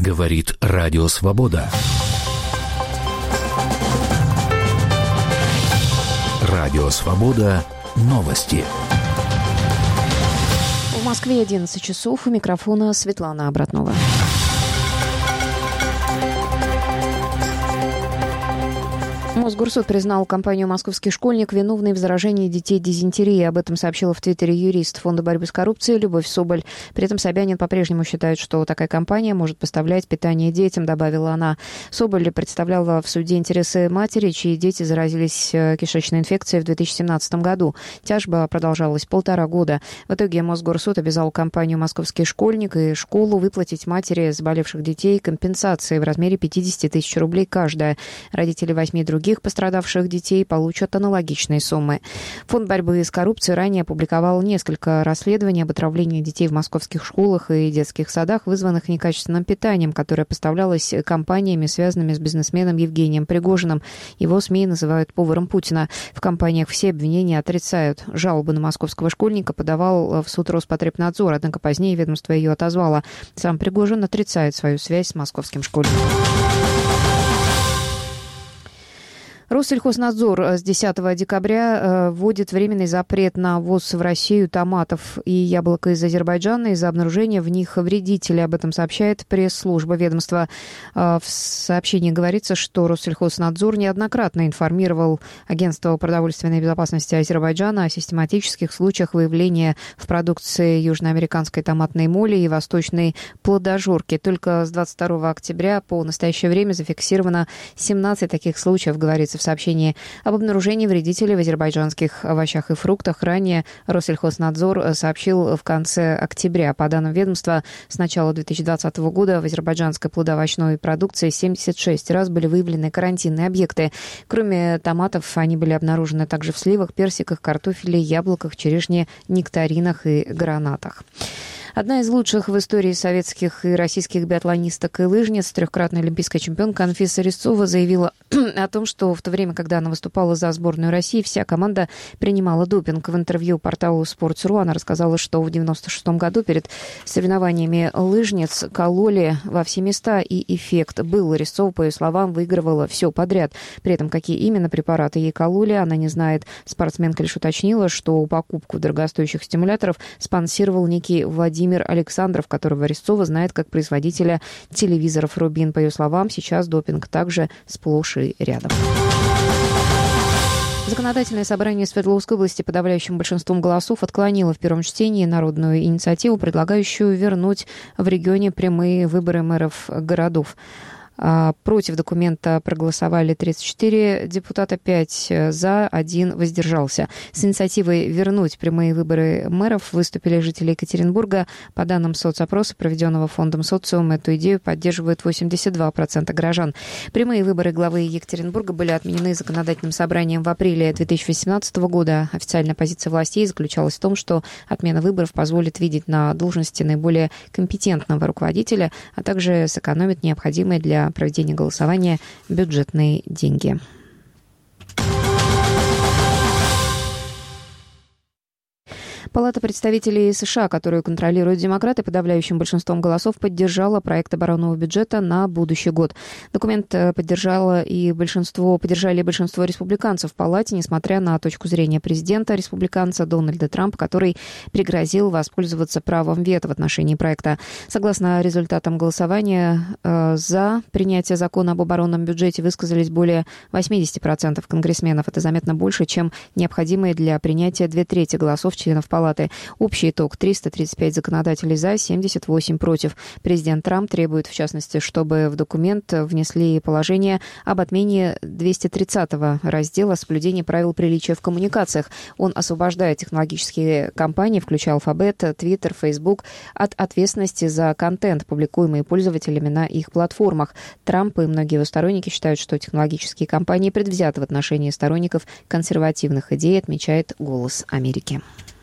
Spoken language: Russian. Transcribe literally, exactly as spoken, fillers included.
Говорит Радио Свобода. Радио Свобода. Новости. В Москве одиннадцать часов. У микрофона Светлана Обратнова. Мосгорсуд признал компанию «Московский школьник» виновной в заражении детей дизентерией. Об этом сообщила в Твиттере юрист Фонда борьбы с коррупцией Любовь Соболь. При этом Собянин по-прежнему считает, что такая компания может поставлять питание детям, добавила она. Соболь представляла в суде интересы матери, чьи дети заразились кишечной инфекцией в две тысячи семнадцатом году. Тяжба продолжалась полтора года. В итоге Мосгорсуд обязал компанию «Московский школьник» и школу выплатить матери заболевших детей компенсации в размере пятьдесят тысяч рублей каждая. Родители восьми других пострадавших детей получат аналогичные суммы. Фонд борьбы с коррупцией ранее опубликовал несколько расследований об отравлении детей в московских школах и детских садах, вызванных некачественным питанием, которое поставлялось компаниями, связанными с бизнесменом Евгением Пригожиным. Его СМИ называют поваром Путина. В компаниях все обвинения отрицают. Жалобу на московского школьника подавал в суд Роспотребнадзор, однако позднее ведомство ее отозвало. Сам Пригожин отрицает свою связь с московским школьником. Россельхознадзор с десятого декабря вводит временный запрет на ввоз в Россию томатов и яблок из Азербайджана из-за обнаружения в них вредителей. Об этом сообщает пресс-служба ведомства. В сообщении говорится, что Россельхознадзор неоднократно информировал Агентство продовольственной безопасности Азербайджана о систематических случаях выявления в продукции южноамериканской томатной моли и восточной плодожорки. Только с двадцать второго октября по настоящее время зафиксировано семнадцать таких случаев, говорится в сообщении об обнаружении вредителей в азербайджанских овощах и фруктах. Ранее Россельхознадзор сообщил в конце октября. По данным ведомства, с начала две тысячи двадцатого года в азербайджанской плодоовощной продукции семьдесят шесть раз были выявлены карантинные объекты. Кроме томатов, они были обнаружены также в сливах, персиках, картофеле, яблоках, черешне, нектаринах и гранатах. Одна из лучших в истории советских и российских биатлонисток и лыжниц, трехкратная олимпийская чемпионка Анфиса Резцова заявила о том, что в то время, когда она выступала за сборную России, вся команда принимала допинг. В интервью порталу Sports.ru она рассказала, что в девяносто шестом году перед соревнованиями лыжниц кололи во все места, и эффект был. Резцова, по ее словам, выигрывала все подряд. При этом, какие именно препараты ей кололи, она не знает. Спортсменка лишь уточнила, что покупку дорогостоящих стимуляторов спонсировал некий Владимир Владимир Александров, которого Резцова знает как производителя телевизоров «Рубин». По ее словам, сейчас допинг также сплошь и рядом. Законодательное собрание Свердловской области подавляющим большинством голосов отклонило в первом чтении народную инициативу, предлагающую вернуть в регионе прямые выборы мэров городов. Против документа проголосовали тридцать четыре депутата, пять за, один воздержался. С инициативой вернуть прямые выборы мэров выступили жители Екатеринбурга. По данным соцопроса, проведенного фондом «Социум», эту идею поддерживают восемьдесят два процента горожан. Прямые выборы главы Екатеринбурга были отменены законодательным собранием в апреле две тысячи восемнадцатого года. Официальная позиция властей заключалась в том, что отмена выборов позволит видеть на должности наиболее компетентного руководителя, а также сэкономит необходимые для проведения голосования бюджетные деньги. Палата представителей США, которую контролируют демократы, подавляющим большинством голосов поддержала проект оборонного бюджета на будущий год. Документ поддержало и большинство, поддержали большинство республиканцев в Палате, несмотря на точку зрения президента республиканца Дональда Трампа, который пригрозил воспользоваться правом вето в отношении проекта. Согласно результатам голосования э, за принятие закона об оборонном бюджете высказались более восемьдесят процентов конгрессменов. Это заметно больше, чем необходимые для принятия две трети голосов членов Палаты. Общий итог – триста тридцать пять законодателей за, семьдесят восемь против. Президент Трамп требует, в частности, чтобы в документ внесли положение об отмене двухсот тридцатого раздела «Соблюдение правил приличия в коммуникациях». Он освобождает технологические компании, включая Alphabet, Twitter, Facebook, от ответственности за контент, публикуемый пользователями на их платформах. Трамп и многие его сторонники считают, что технологические компании предвзяты в отношении сторонников консервативных идей, отмечает «Голос Америки».